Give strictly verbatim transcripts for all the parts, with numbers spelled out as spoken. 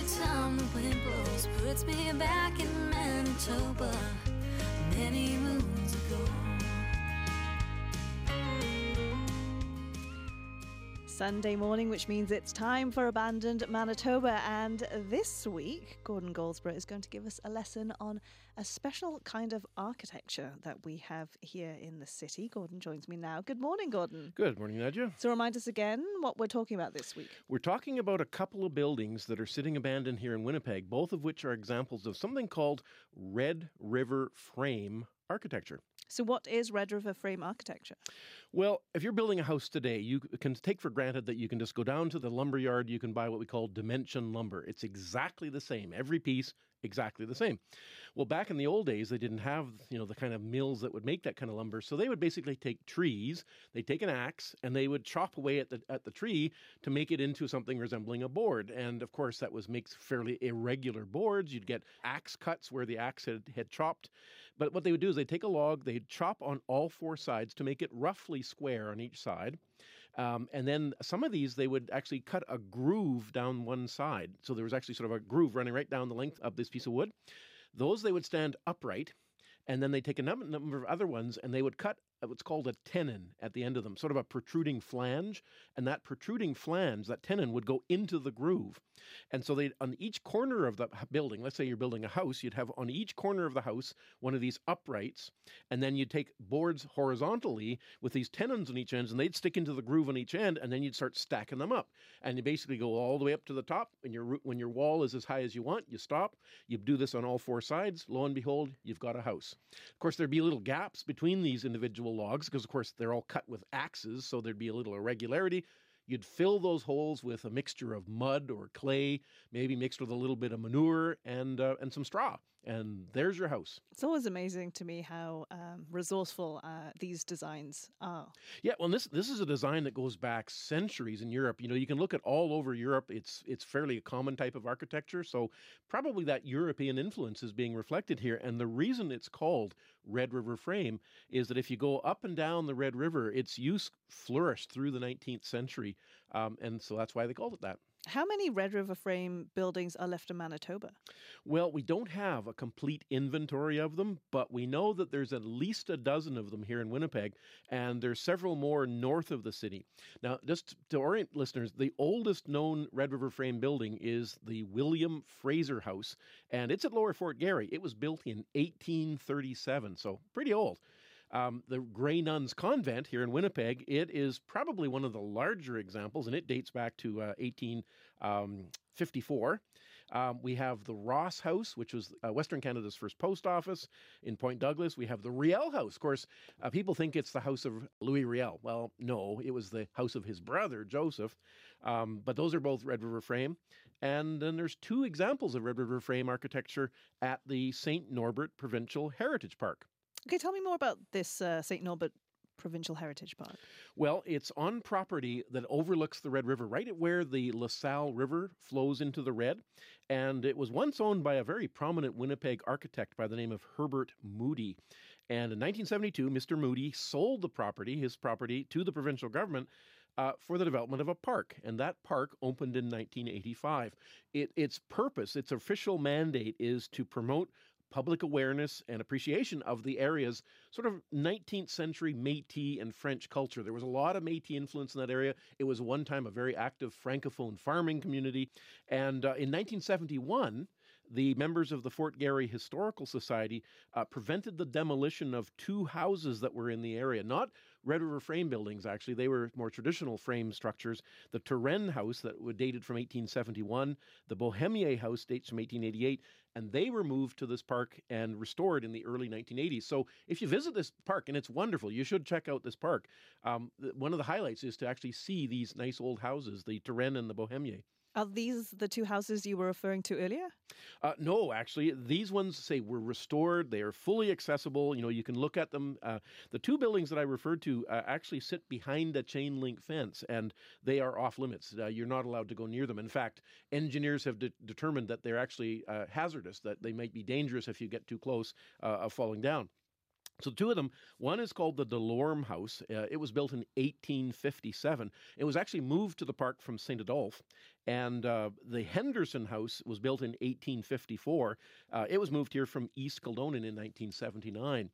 time the wind blows puts me back in Manitoba many moons ago. Sunday morning, which means it's time for Abandoned Manitoba. And this week, Gordon Goldsborough is going to give us a lesson on a special kind of architecture that we have here in the city. Gordon joins me now. Good morning, Gordon. Good morning, Nadia. So remind us again what we're talking about this week. We're talking about a couple of buildings that are sitting abandoned here in Winnipeg, both of which are examples of something called Red River frame architecture. So what is Red River frame architecture? Well, if you're building a house today, you can take for granted that you can just go down to the lumber yard, you can buy what we call dimension lumber. It's exactly the same. Every piece, exactly the same. Well, back in the old days, they didn't have, you know, the kind of mills that would make that kind of lumber. So they would basically take trees, they'd take an axe, and they would chop away at the at the tree to make it into something resembling a board. And of course, that was makes fairly irregular boards. You'd get axe cuts where the axe had, had chopped. But what they would do is they'd take a log, they'd chop on all four sides to make it roughly square on each side. Um, and then some of these, they would actually cut a groove down one side. So there was actually sort of a groove running right down the length of this piece of wood. Those they would stand upright, and then they'd take a num- number of other ones, and they would cut what's called a tenon at the end of them, sort of a protruding flange. And that protruding flange, that tenon, would go into the groove. And so they, on each corner of the building, let's say you're building a house, you'd have on each corner of the house one of these uprights, and then you'd take boards horizontally with these tenons on each end, and they'd stick into the groove on each end, and then you'd start stacking them up. And you basically go all the way up to the top, and your when your wall is as high as you want, you stop. You do this on all four sides. Lo and behold, you've got a house. Of course, there'd be little gaps between these individual logs because, of course, they're all cut with axes, so there'd be a little irregularity. You'd fill those holes with a mixture of mud or clay, maybe mixed with a little bit of manure and uh, and some straw. And there's your house. It's always amazing to me how um, resourceful uh, these designs are. Yeah, well, this this is a design that goes back centuries in Europe. You know, you can look at all over Europe. It's it's fairly a common type of architecture. So probably that European influence is being reflected here. And the reason it's called Red River frame is that if you go up and down the Red River, its use flourished through the nineteenth century. Um, and so that's why they called it that. How many Red River frame buildings are left in Manitoba? Well, we don't have a complete inventory of them, but we know that there's at least a dozen of them here in Winnipeg, and there's several more north of the city. Now, just to orient listeners, the oldest known Red River frame building is the William Fraser House, and it's at Lower Fort Garry. It was built in eighteen thirty-seven, so pretty old. Um, the Grey Nuns Convent here in Winnipeg, it is probably one of the larger examples, and it dates back to uh, eighteen fifty-four. Um, we have the Ross House, which was uh, Western Canada's first post office in Point Douglas. We have the Riel House. Of course, uh, people think it's the house of Louis Riel. Well, no, it was the house of his brother, Joseph. Um, but those are both Red River frame. And then there's two examples of Red River frame architecture at the Saint Norbert Provincial Heritage Park. Okay, tell me more about this uh, Saint Norbert Provincial Heritage Park. Well, it's on property that overlooks the Red River, right at where the LaSalle River flows into the Red. And it was once owned by a very prominent Winnipeg architect by the name of Herbert Moody. And in nineteen seventy-two, Mister Moody sold the property, his property, to the provincial government uh, for the development of a park. And that park opened in nineteen eighty-five. It, its purpose, its official mandate is to promote public awareness and appreciation of the area's sort of nineteenth century Métis and French culture. There was a lot of Métis influence in that area. It was one time a very active Francophone farming community. And uh, in nineteen seventy-one, the members of the Fort Garry Historical Society uh, prevented the demolition of two houses that were in the area. Not Red River frame buildings, actually. They were more traditional frame structures. The Turenne House, that was dated from eighteen seventy-one. The Bohemier House dates from eighteen eighty-eight. And they were moved to this park and restored in the early nineteen eighties. So if you visit this park, and it's wonderful, you should check out this park. Um, one of the highlights is to actually see these nice old houses, the Turenne and the Bohemier. Are these the two houses you were referring to earlier? Uh, no, actually. These ones, say, were restored. They are fully accessible. You know, you can look at them. Uh, the two buildings that I referred to uh, actually sit behind a chain link fence, and they are off limits. Uh, you're not allowed to go near them. In fact, engineers have de- determined that they're actually uh, hazardous, that they might be dangerous if you get too close uh, of falling down. So two of them, one is called the Delorme House. Uh, it was built in eighteen fifty-seven. It was actually moved to the park from Saint Adolphe. And uh, the Henderson House was built in eighteen fifty-four. Uh, it was moved here from East Kildonan in nineteen seventy-nine.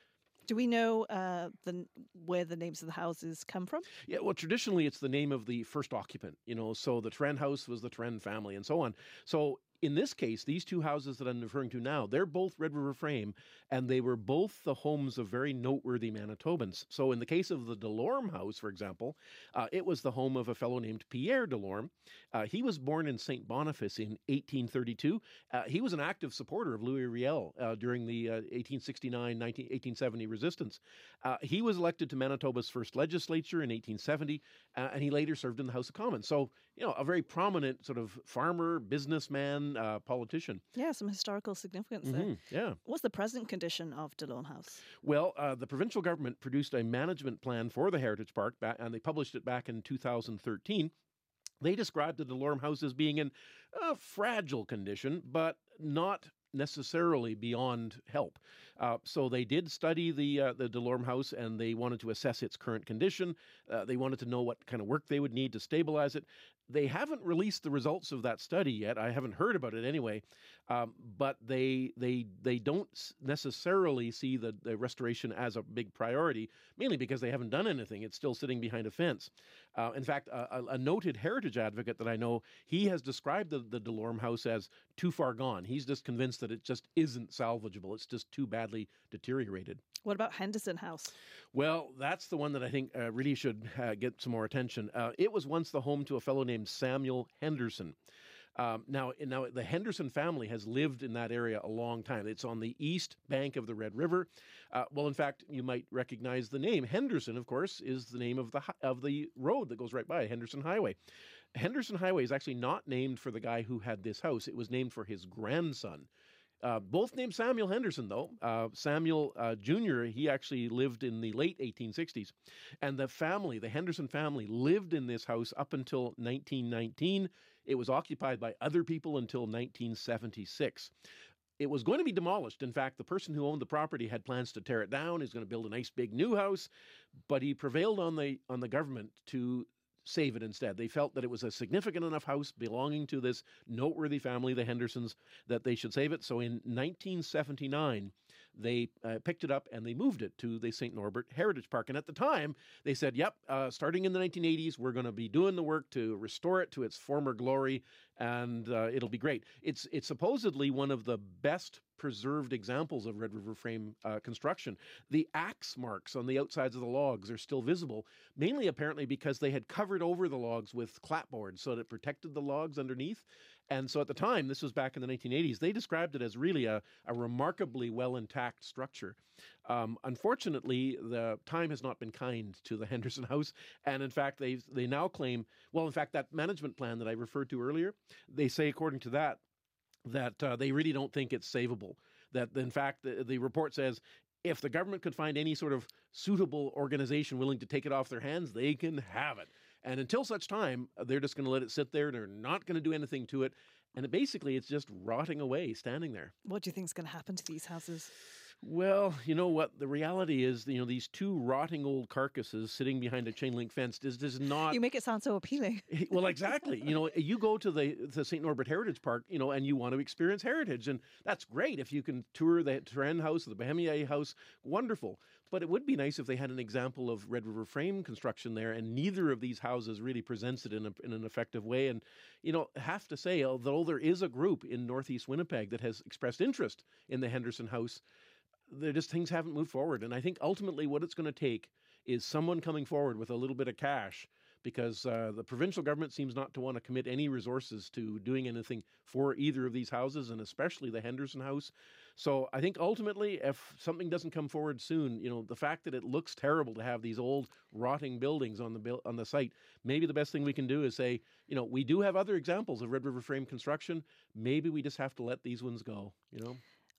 Do we know uh, the where the names of the houses come from? Yeah, well, traditionally it's the name of the first occupant, you know, so the Tren House was the Tren family and so on. So in this case, these two houses that I'm referring to now, they're both Red River Frame, and they were both the homes of very noteworthy Manitobans. So in the case of the Delorme House, for example, uh, it was the home of a fellow named Pierre Delorme. Uh, he was born in Saint Boniface in eighteen thirty-two. Uh, he was an active supporter of Louis Riel uh, during the uh, eighteen sixty-nine eighteen seventy resistance. Uh, he was elected to Manitoba's first legislature in eighteen seventy, uh, and he later served in the House of Commons. So, you know, a very prominent sort of farmer, businessman, uh, politician. Yeah, some historical significance there. Mm-hmm, yeah. What's the present condition of Delorme House? Well, uh, the provincial government produced a management plan for the Heritage Park, ba- and they published it back in two thousand thirteen. They described the Delorme House as being in a fragile condition, but not necessarily beyond help. Uh, so they did study the uh, the Delorme House, and they wanted to assess its current condition. Uh, they wanted to know what kind of work they would need to stabilize it. They haven't released the results of that study yet. I haven't heard about it anyway. Um, but they they they don't necessarily see the, the restoration as a big priority, mainly because they haven't done anything. It's still sitting behind a fence. Uh, in fact, a, a noted heritage advocate that I know, he has described the, the Delorme House as too far gone. He's just convinced that it just isn't salvageable. It's just too badly deteriorated. What about Henderson House? Well, that's the one that I think uh, really should uh, get some more attention. Uh, it was once the home to a fellow named Samuel Henderson. Um, now, now, the Henderson family has lived in that area a long time. It's on the east bank of the Red River. Uh, well, in fact, you might recognize the name. Henderson, of course, is the name of the of the road that goes right by, Henderson Highway. Henderson Highway is actually not named for the guy who had this house. It was named for his grandson. Uh, both named Samuel Henderson, though. Uh, Samuel uh, Junior, he actually lived in the late eighteen sixties. And the family, the Henderson family, lived in this house up until nineteen nineteen. It was occupied by other people until nineteen seventy-six. It was going to be demolished. In fact, the person who owned the property had plans to tear it down. He was going to build a nice big new house. But he prevailed on the on the government to save it instead. They felt that it was a significant enough house belonging to this noteworthy family, the Hendersons, that they should save it. So in nineteen seventy-nine, they uh, picked it up and they moved it to the Saint Norbert Heritage Park. And at the time, they said, yep, uh, starting in the nineteen eighties, we're going to be doing the work to restore it to its former glory, and uh, it'll be great. It's, it's supposedly one of the best preserved examples of Red River Frame uh, construction. The axe marks on the outsides of the logs are still visible, mainly apparently because they had covered over the logs with clapboards so that it protected the logs underneath. And so at the time, this was back in the nineteen eighties, they described it as really a, a remarkably well-intact structure. Um, unfortunately, the time has not been kind to the Henderson House. And in fact, they they now claim, well, in fact, that management plan that I referred to earlier, they say, according to that, that uh, they really don't think it's savable. That, in fact, the, the report says if the government could find any sort of suitable organization willing to take it off their hands, they can have it. And until such time, they're just going to let it sit there. They're not going to do anything to it. And it, basically, it's just rotting away, standing there. What do you think is going to happen to these houses? Well, you know what? The reality is, you know, these two rotting old carcasses sitting behind a chain link fence does, does not... You make it sound so appealing. Well, exactly. You know, you go to the, the Saint Norbert Heritage Park, you know, and you want to experience heritage. And that's great. If you can tour the Tren House, the Bahamier House, wonderful. But it would be nice if they had an example of Red River Frame construction there, and neither of these houses really presents it in, a, in an effective way. And, you know, have to say, although there is a group in Northeast Winnipeg that has expressed interest in the Henderson House, there just things haven't moved forward. And I think ultimately what it's going to take is someone coming forward with a little bit of cash, because uh, the provincial government seems not to want to commit any resources to doing anything for either of these houses, and especially the Henderson House. So I think ultimately, if something doesn't come forward soon, you know, the fact that it looks terrible to have these old rotting buildings on the bil- on the site, maybe the best thing we can do is say, you know, we do have other examples of Red River Frame construction. Maybe we just have to let these ones go, you know.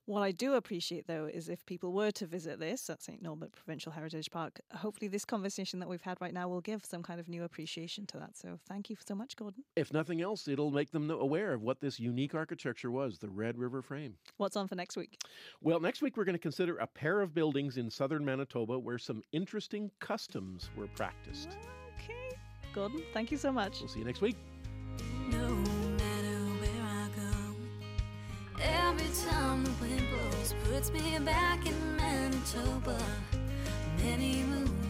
What I do appreciate, though, is if people were to visit this at Saint Norbert Provincial Heritage Park, hopefully this conversation that we've had right now will give some kind of new appreciation to that. So thank you so much, Gordon. If nothing else, it'll make them know- aware of what this unique architecture was, the Red River Frame. What's on for next week? Well, next week we're going to consider a pair of buildings in southern Manitoba where some interesting customs were practiced. Okay. Gordon, thank you so much. We'll see you next week. No matter where I go, every time the wind blows puts me back in Manitoba. Many moons